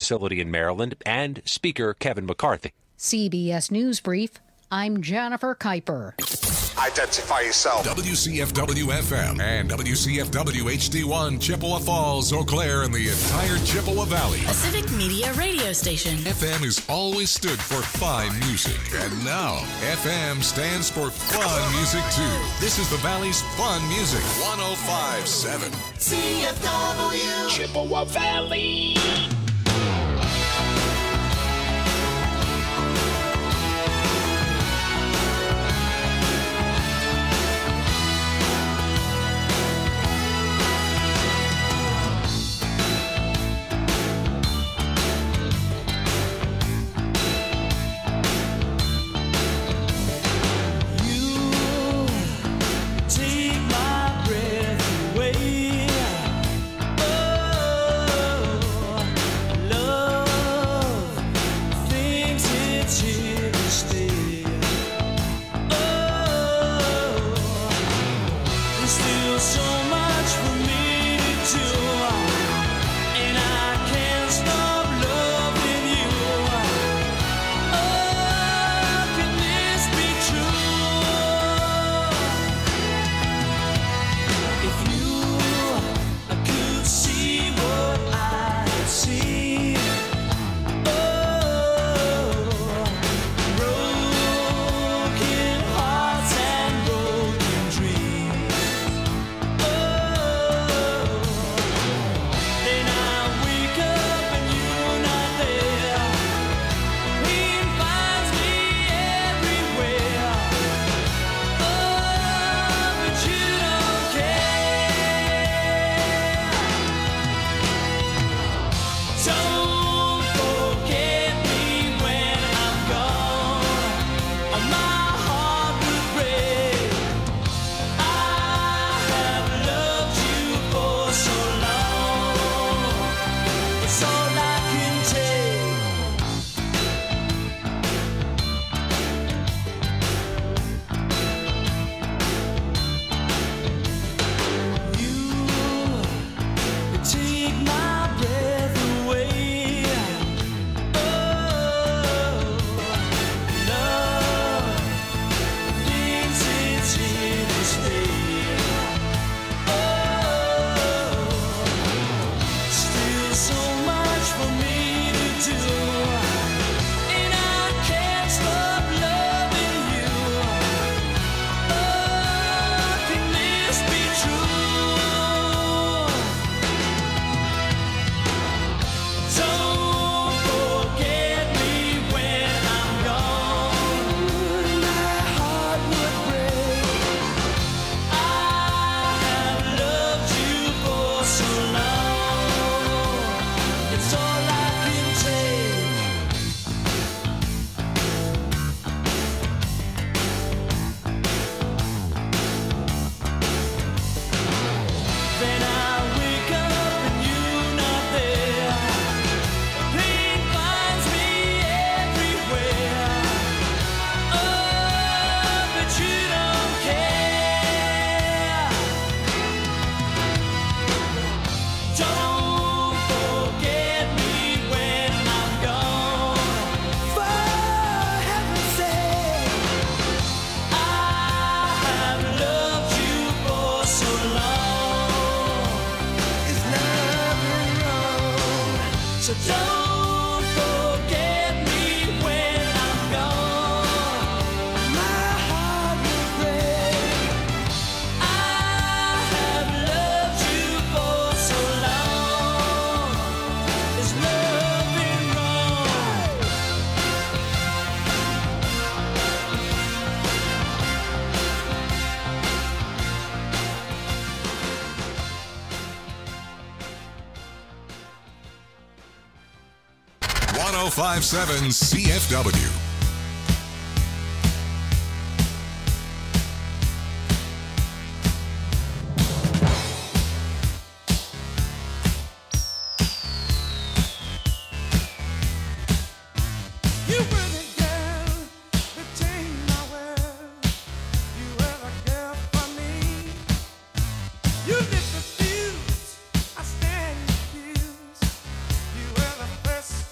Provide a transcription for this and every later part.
facility in Maryland, and Speaker Kevin McCarthy. CBS News Brief, I'm Jennifer Kuiper. Identify yourself. WCFW-FM and WCFW-HD1, Chippewa Falls, Eau Claire, and the entire Chippewa Valley. A civic media radio station. FM has always stood for fine music. And now, FM stands for fun music, too. This is the Valley's fun music. 105.7. CFW. Chippewa Valley. .5.7 CFW. You lit the fuse, I stand confused. You were the first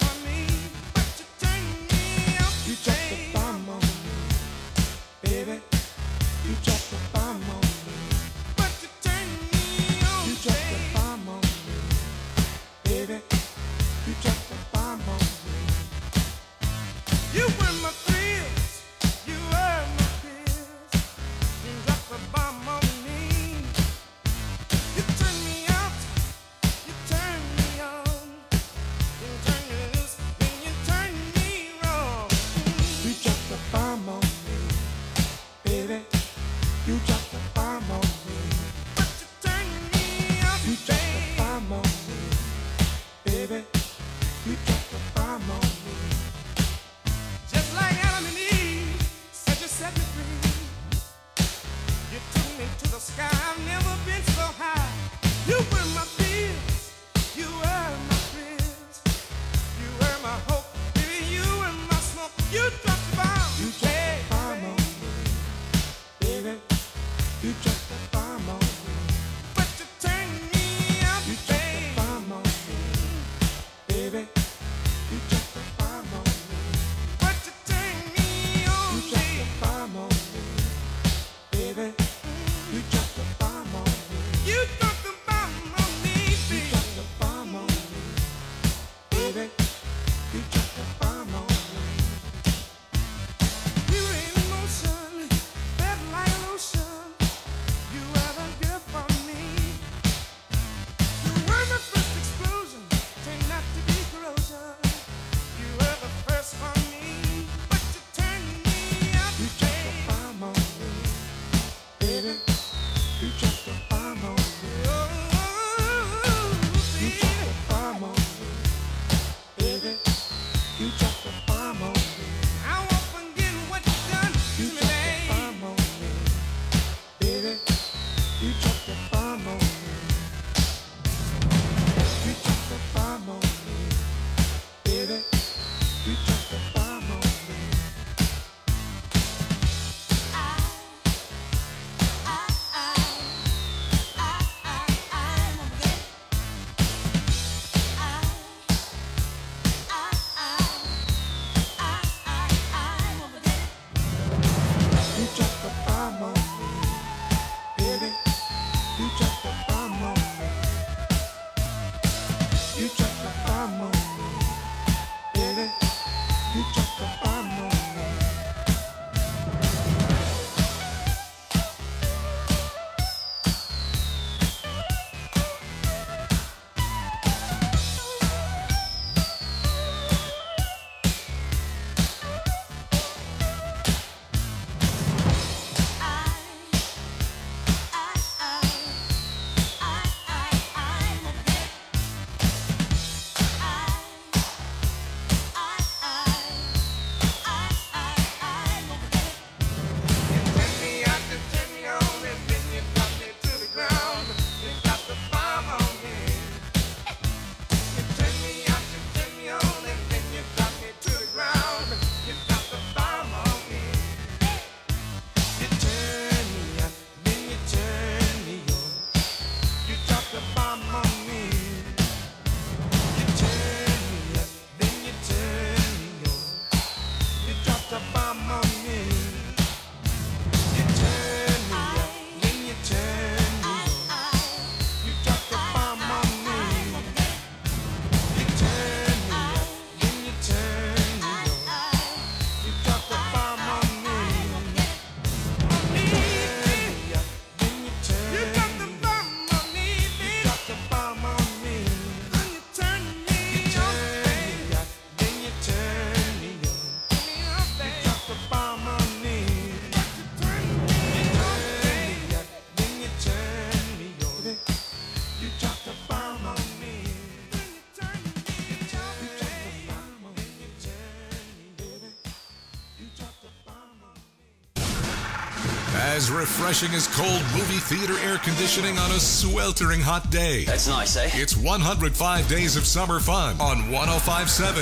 As refreshing as cold movie theater air conditioning on a sweltering hot day. That's nice, eh? It's 105 days of summer fun on 105.7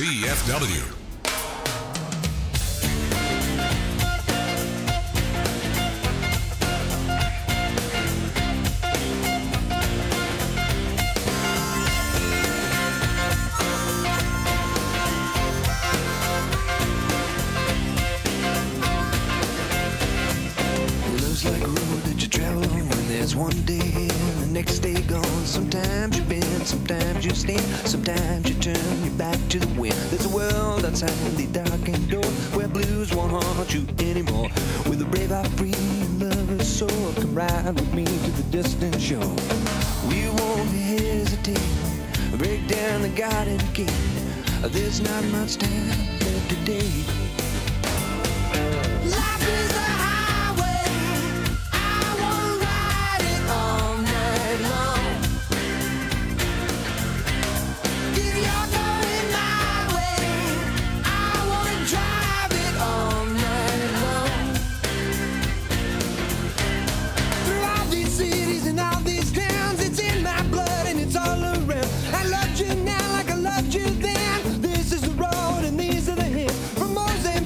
CFW. Sometimes you turn your back to the wind. There's a world outside the darkened door where blues won't haunt you anymore. With a brave heart, free and lover's soul, come ride with me to the distant shore. We won't hesitate, break down the garden gate. There's not much time left today. Life is a highway, I wanna ride it all night long. Then this is the road and these are the hills from Mozambique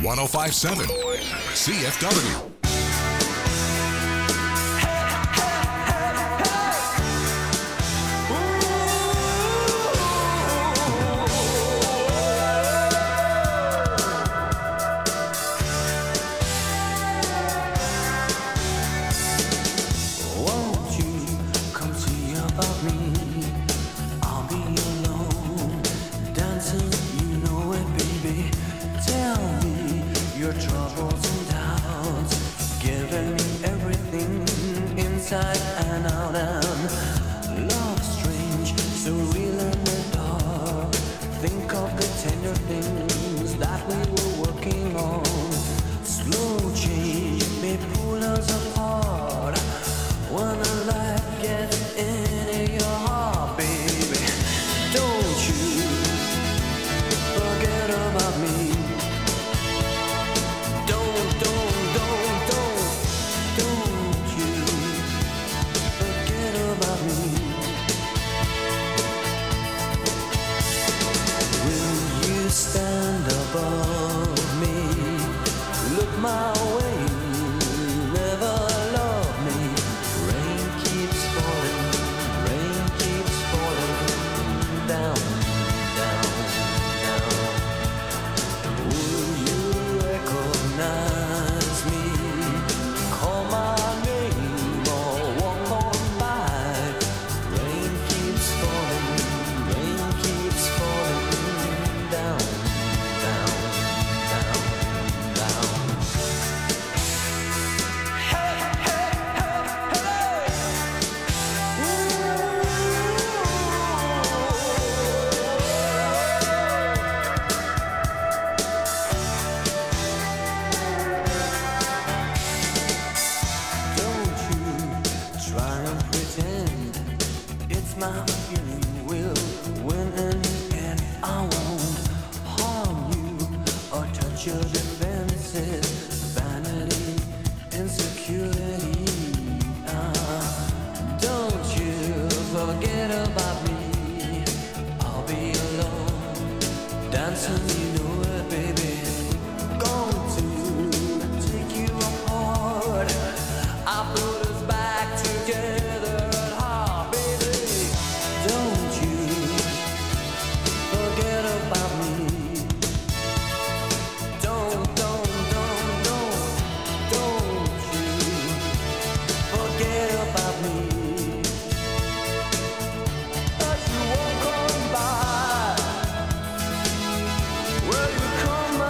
1057 CFW. Come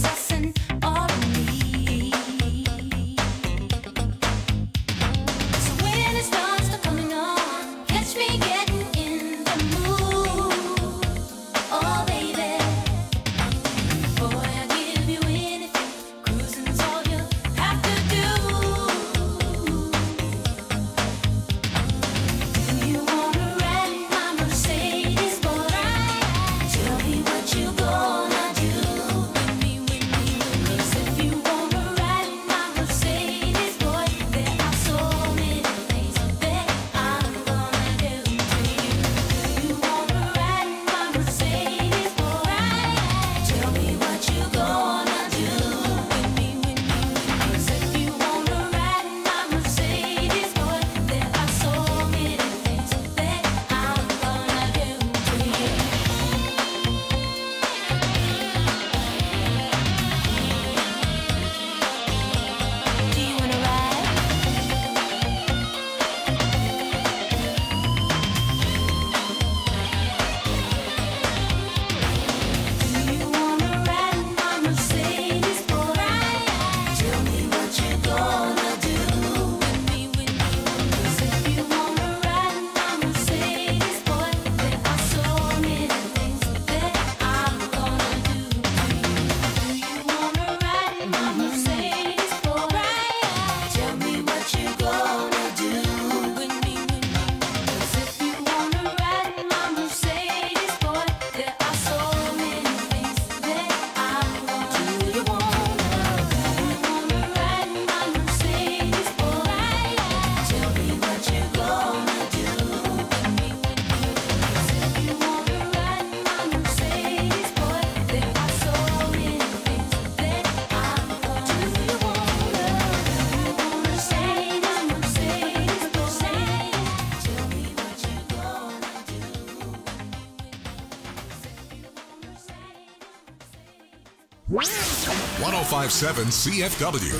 1057 CFW.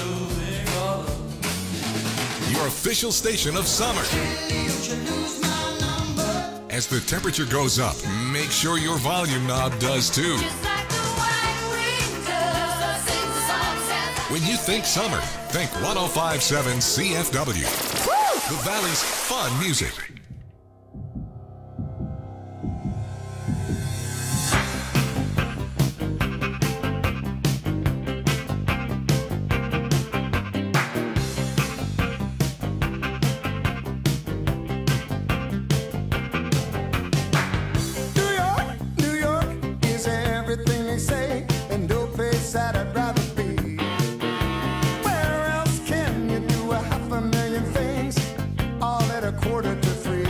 Your official station of summer. As the temperature goes up, make sure your volume knob does too. When you think summer, think 1057 CFW. The Valley's fun music. Quarter to three.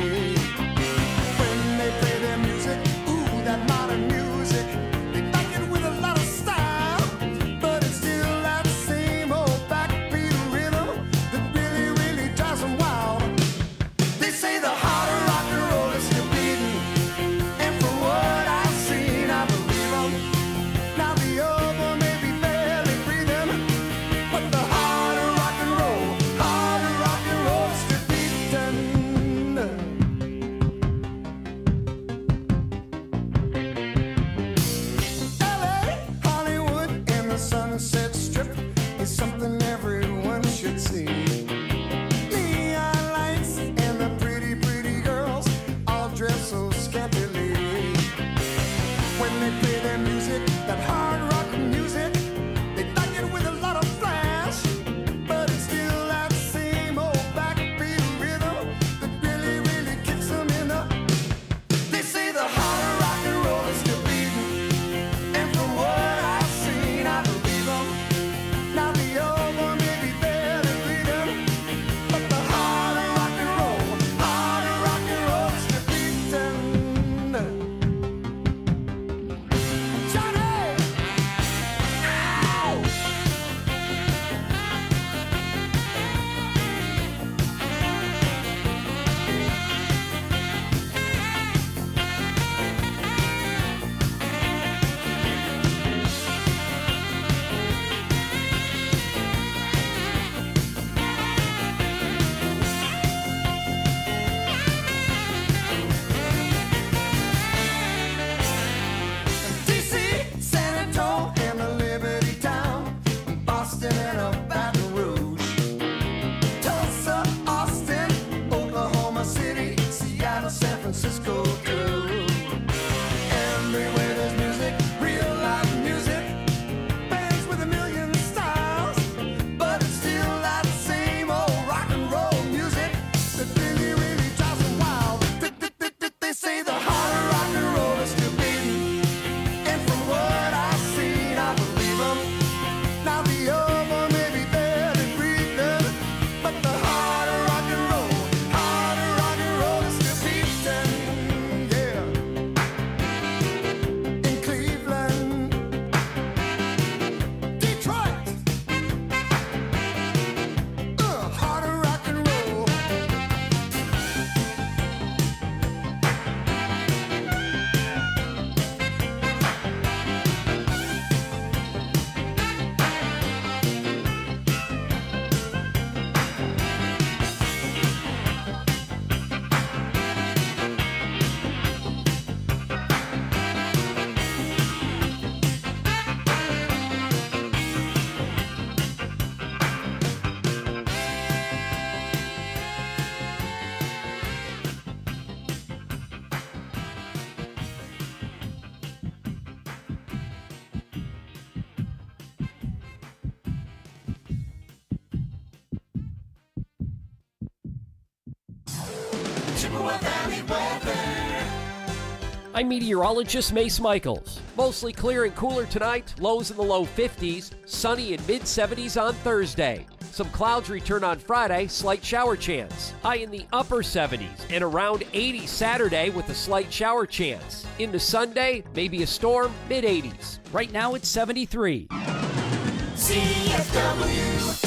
I'm meteorologist Mace Michaels. Mostly clear and cooler tonight, lows in the low 50s, sunny and mid-70s on Thursday. Some clouds return on Friday, slight shower chance. High in the upper 70s and around 80 Saturday with a slight shower chance. Into Sunday, maybe a storm, mid-80s. Right now it's 73. CFW.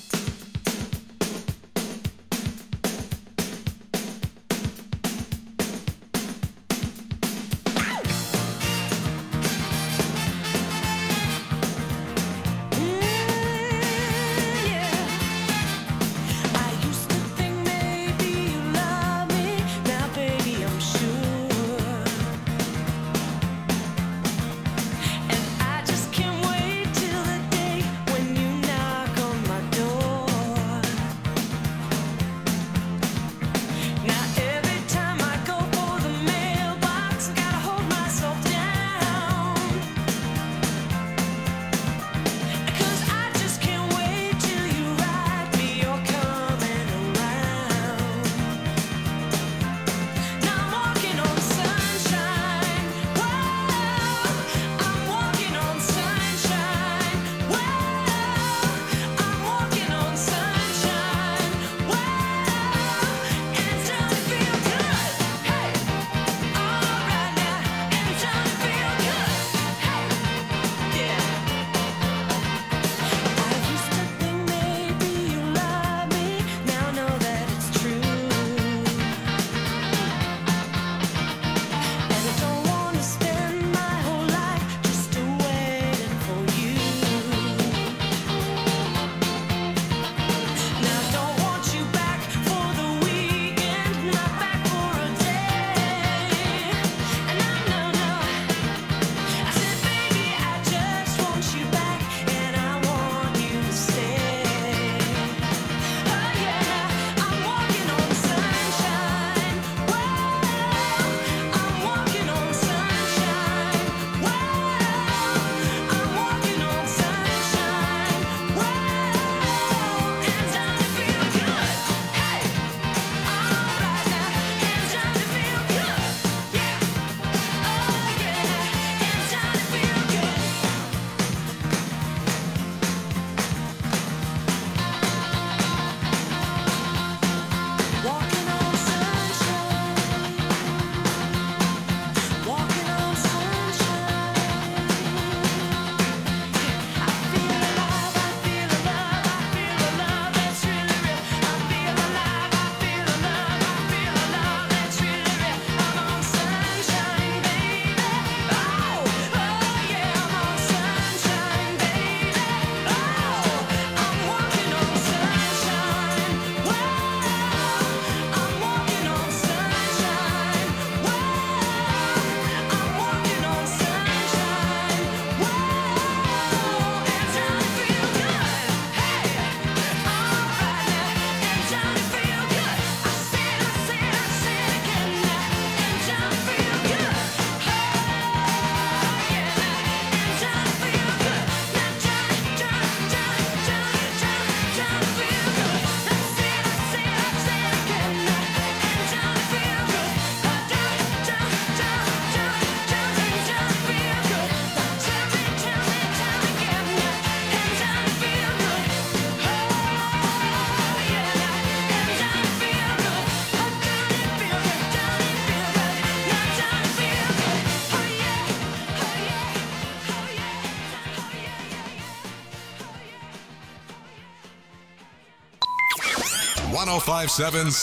.1057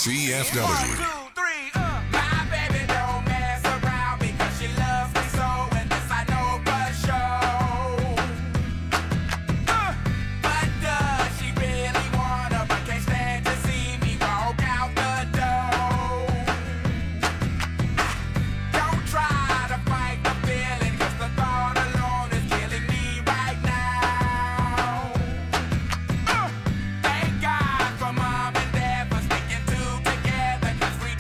CFW. Thank God for mom and dad for sticking together, 'cause we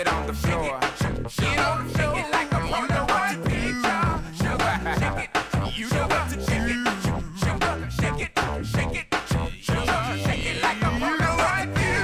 Get on the floor. Get on the floor. Shake it like a you know what to do. Sugar, shake it. You know what to do. Sugar, shake it, shake it. Sugar, shake it like a you know what to do.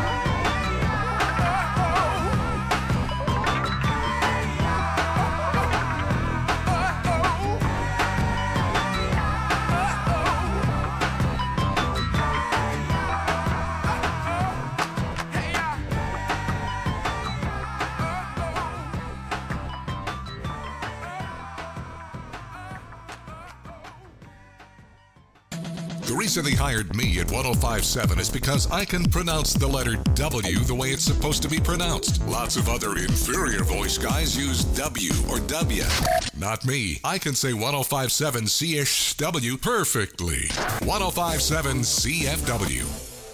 The reason they hired me at 105.7 is because I can pronounce the letter W the way it's supposed to be pronounced. Lots of other inferior voice guys use W or W. Not me. I can say 105.7 CSW perfectly. 105.7 CFW.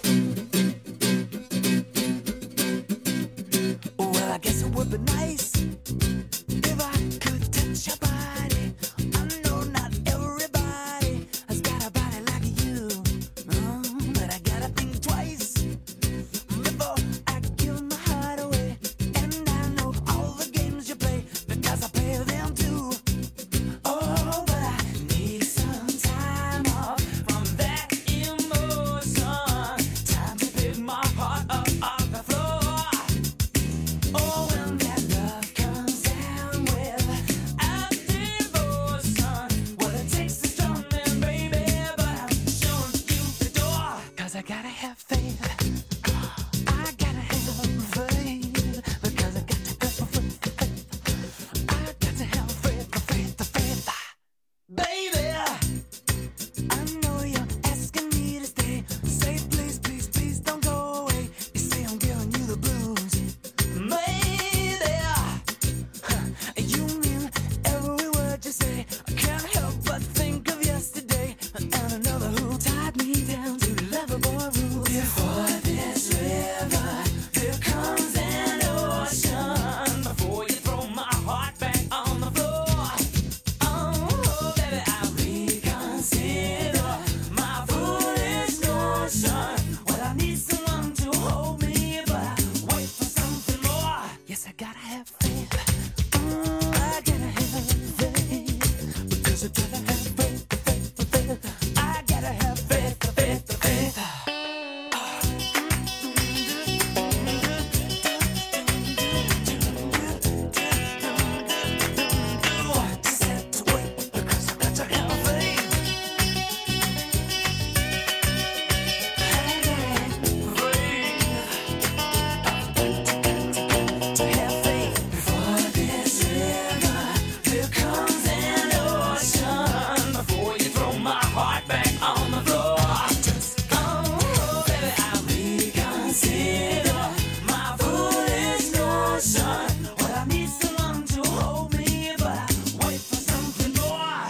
Well, I guess it would be nice if I could touch your body. I know not everybody has got a body like you, but I gotta think twice before I give my heart away. And I know all the games you play because I play them too. Oh, but I need some time off from that emotion. Time to pick my heart up off the floor. Oh, when that love comes down with a devotion, well, it takes a strong man, baby, but I'm showing you the door. 'Cause I gotta have faith. I gotta have faith. Because I got to have faith. I got to have faith. Baby, I know you're asking me to stay. Say please, please, please don't go away. You say I'm giving you the blues. Maybe you mean every word you say. I can't help but think of yesterday and another who tied me down to lovable rules. Before this river, there comes an ocean. Before you throw my heart back on the floor. Oh, baby, I reconsider my foolish notion. Well, I need someone to hold me, but I wait for something more. Yes, I gotta have faith. I gotta have faith. Because I gotta have faith. I gotta have faith. Just have to wait because I got to have faith. To have faith. Before this river, there comes an ocean. Before you throw my heart back on the floor. Oh, baby, I reconsider my foolish notion. Well, I need someone to hold me, but I wait for something more.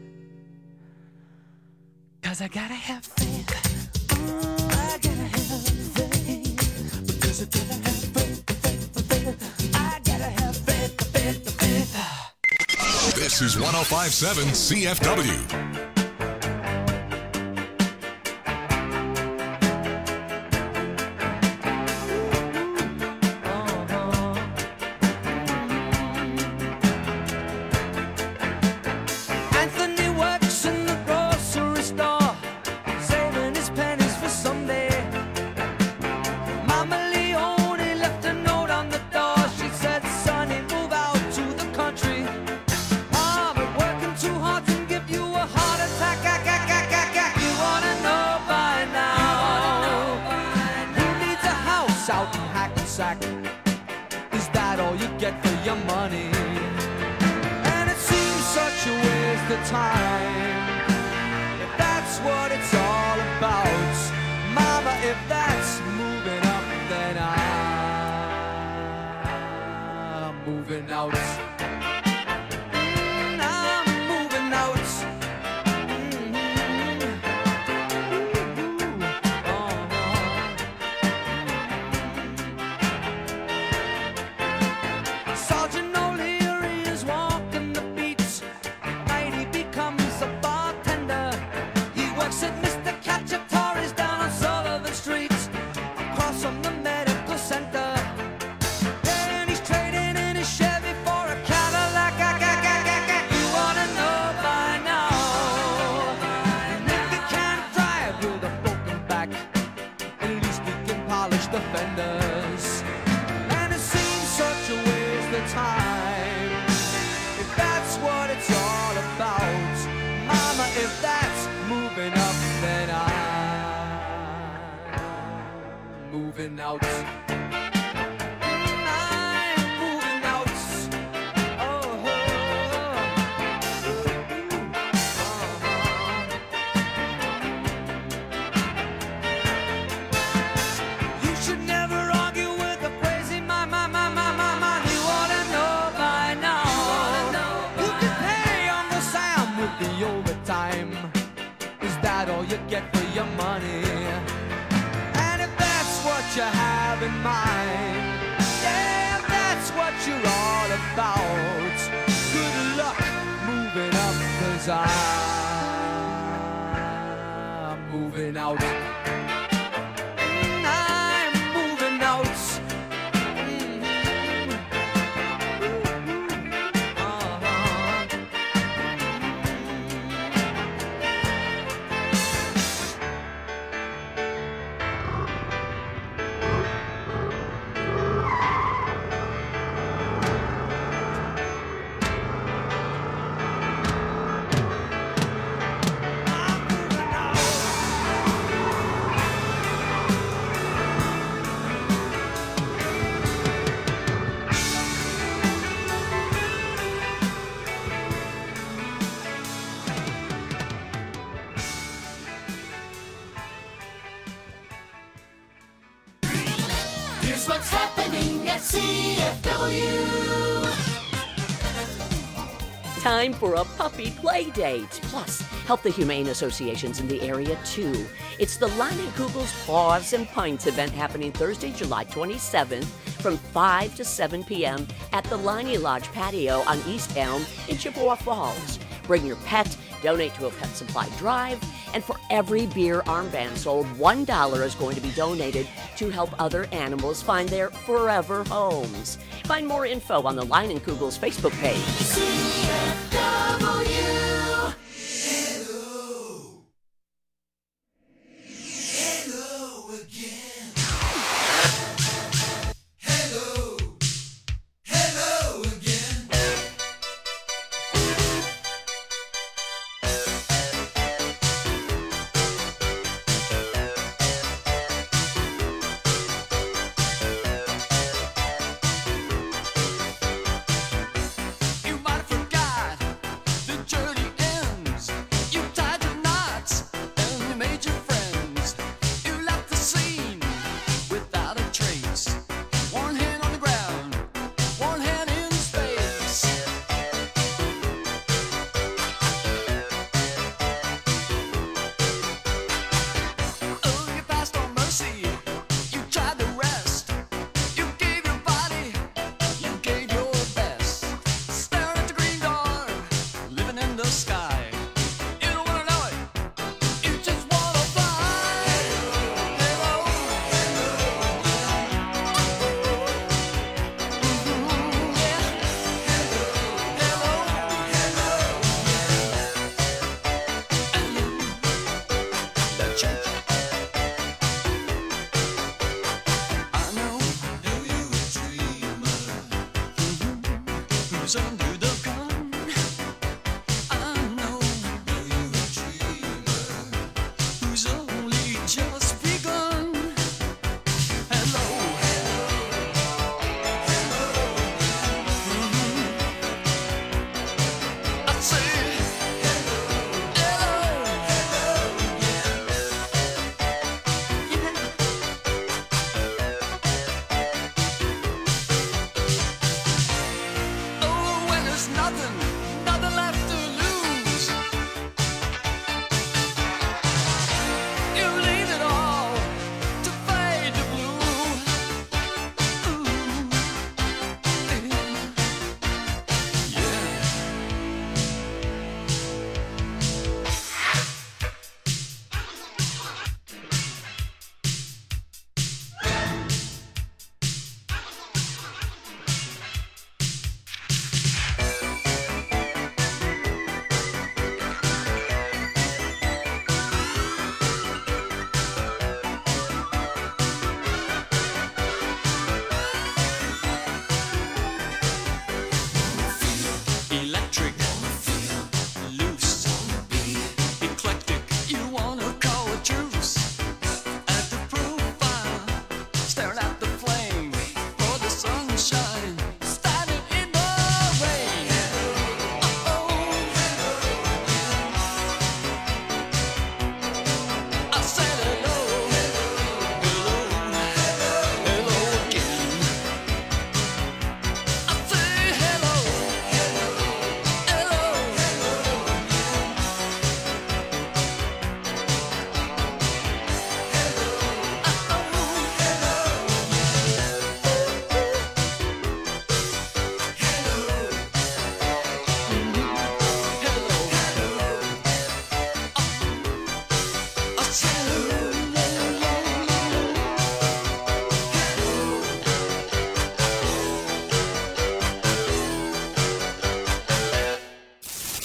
'Cause I gotta have faith. I gotta have faith. Because I gotta have faith. I gotta have faith. This is 105.7 CFW. Anthony works in the grocery store, saving his pennies for someday. Mama Leone left a note on the door. She said, "Sonny, move out to the country. I've been working too hard to give you a heart attack. You wanna know by now? Who needs a house out in Hackensack? Is that all you get for your money? And it seems such a waste of time. If that's what it's all about, Mama, if that's moving up, then I'm moving out. I'm moving out. Sergeant O'Leary is walking the beats. Night he becomes a bartender. He works at Mr. Cacciatore's down on Sullivan Street, across from the medical center. And he's the time. If that's what it's all about, mama, if that's moving up, then I'm moving out. You get for your money, and if that's what you have in mind, yeah, if that's what you're all about, good luck moving up, 'cause I'm moving out. I'm moving out. Here's what's happening at CFW. Time for a puppy play date. Plus, help the Humane Associations in the area, too. It's the Leinenkugel's Paws and Pints event happening Thursday, July 27th from 5 to 7 p.m. at the Leinie Lodge patio on East Elm in Chippewa Falls. Bring your pet, donate to a pet supply drive, and for every beer armband sold, $1 is going to be donated to help other animals find their forever homes. Find more info on the Leinenkugel's Facebook page. CFW. Hello again. Hello again. You might have forgot the journey ends. You tied your knots and you made your friends. You left the scene without a trace. One hand on the ground, one hand in space. Oh, you passed on mercy. You tried to rest. You gave your body. You gave your best. Staring at the green door, living in the sky. You don't wanna know it. You just wanna fly. Hello, yeah. The church. I know you a dreamer who's under the gun. I know you a dreamer who's only just begun. Hello, I say oh, when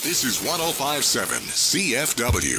This is 105.7 CFW.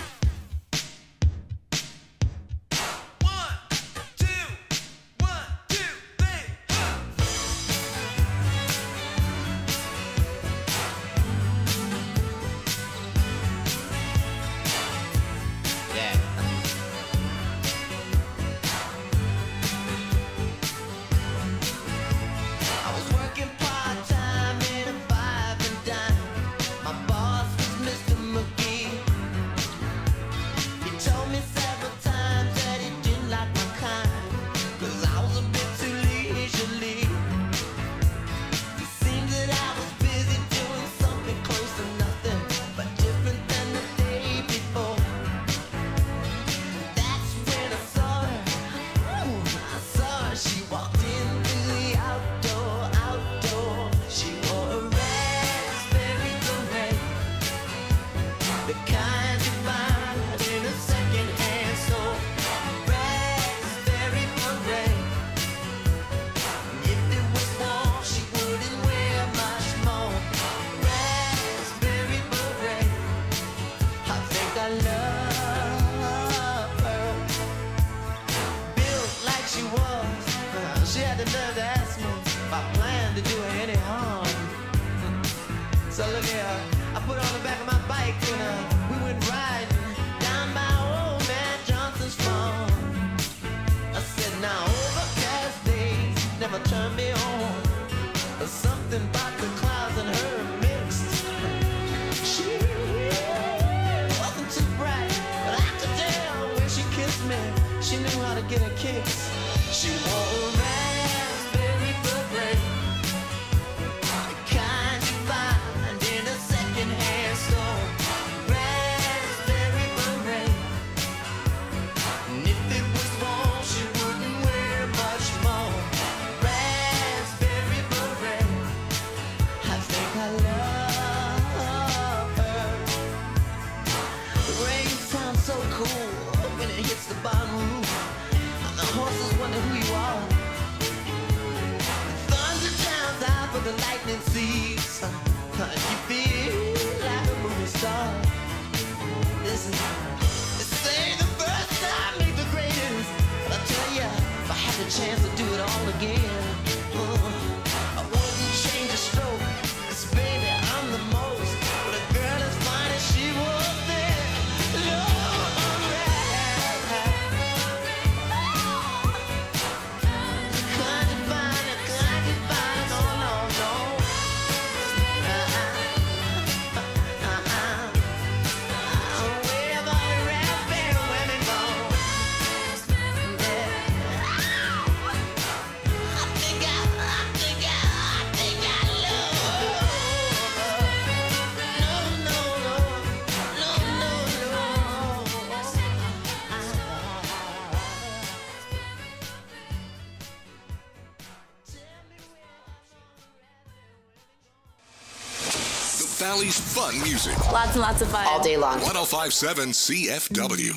Valley's fun music. Lots and lots of fun. All day long. 105.7 CFW.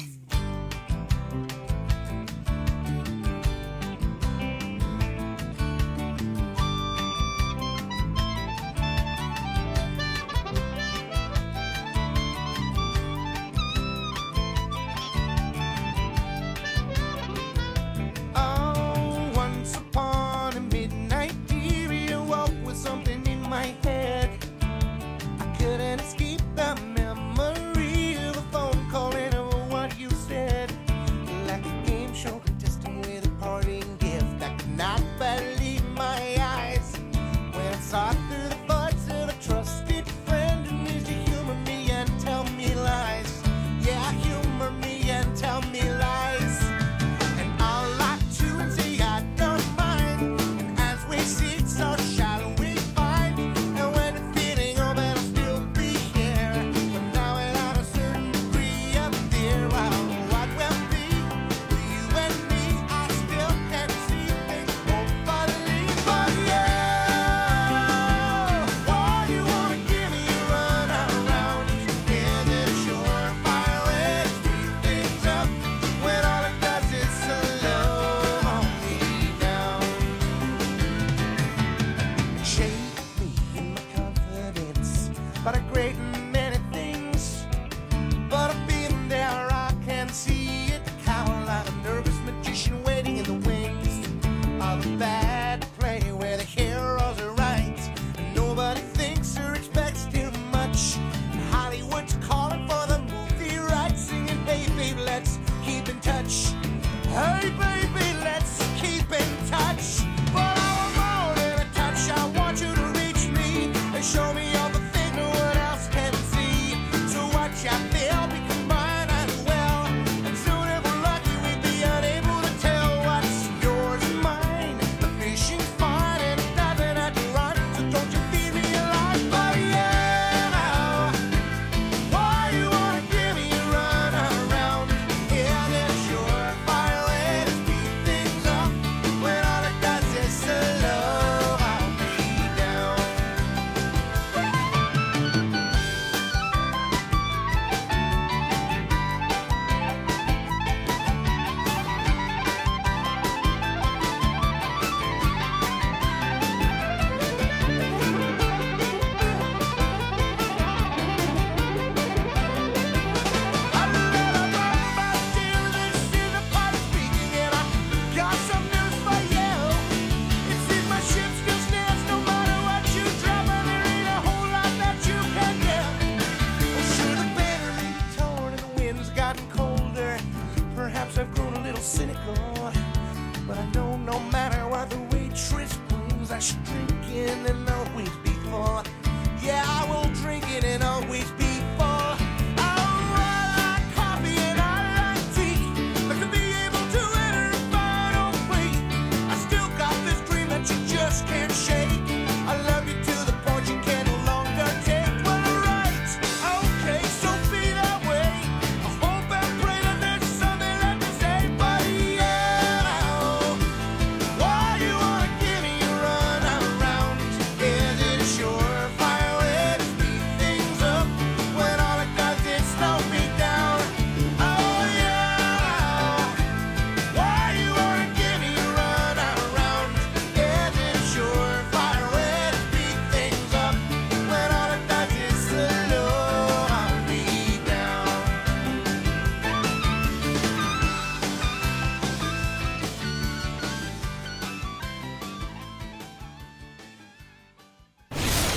Escape the memory of a phone call and what you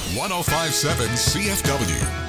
105.7 CFW.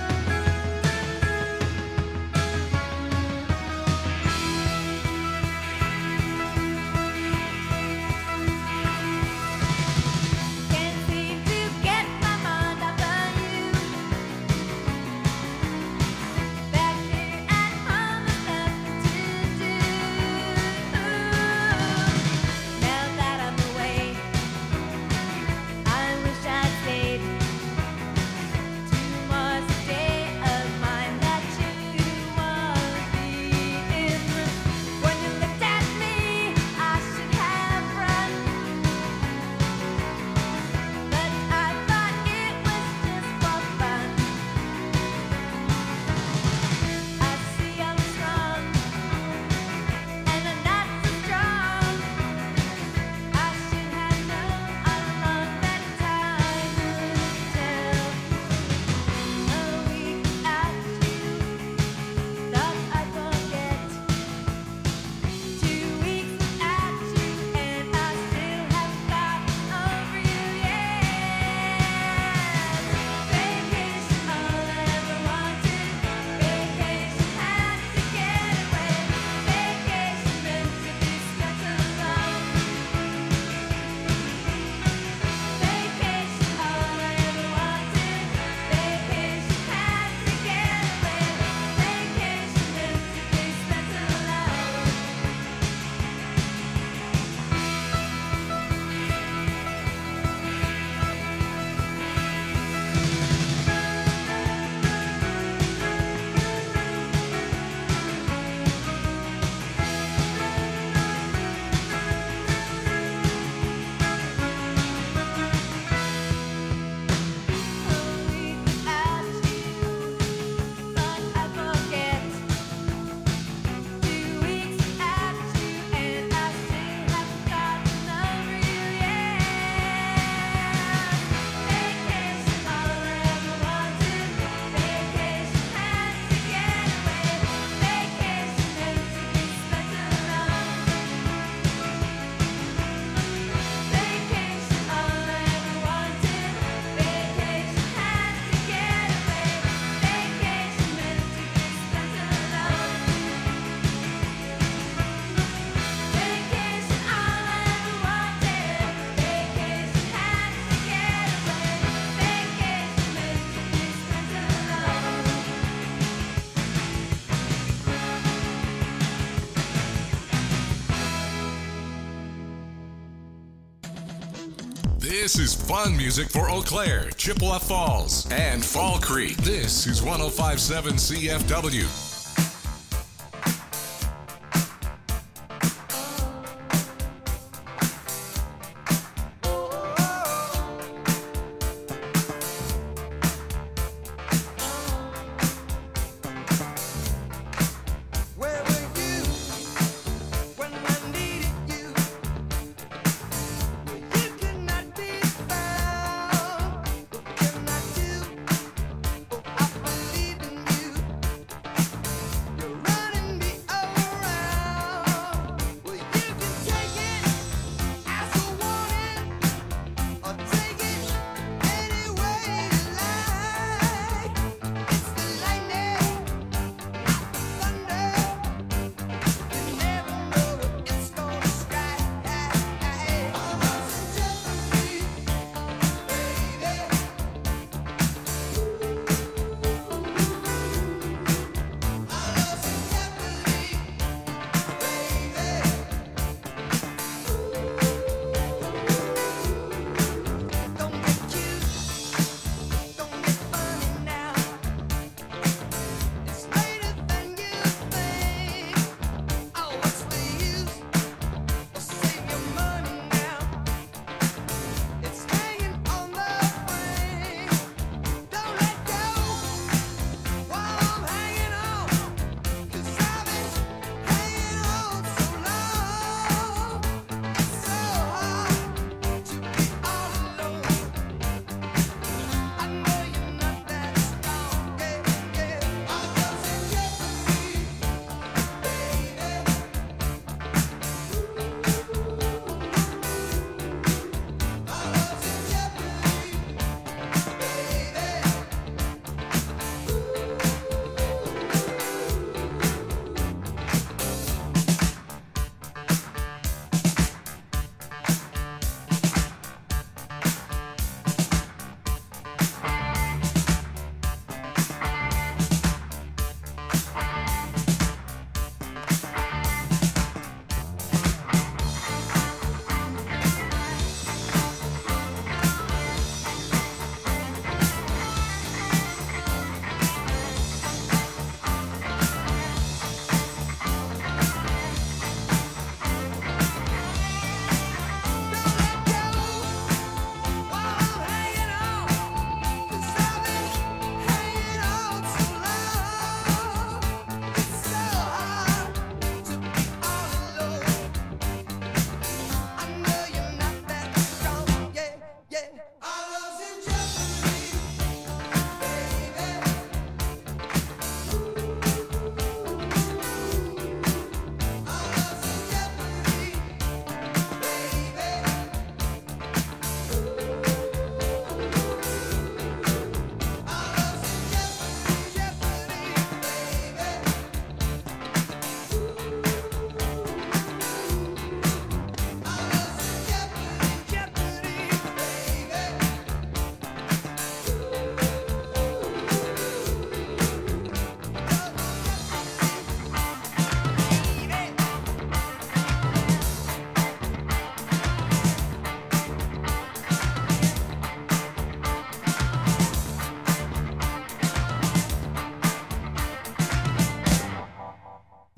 This is fun music for Eau Claire, Chippewa Falls, and Fall Creek. This is 105.7 CFW.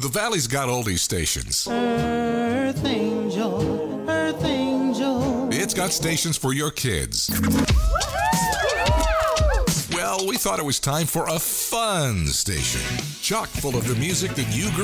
Valley's got oldie stations. Earth Angel, Earth Angel. It's got stations for your kids. Well, we thought it was time for a fun station, chock full of the music that you grew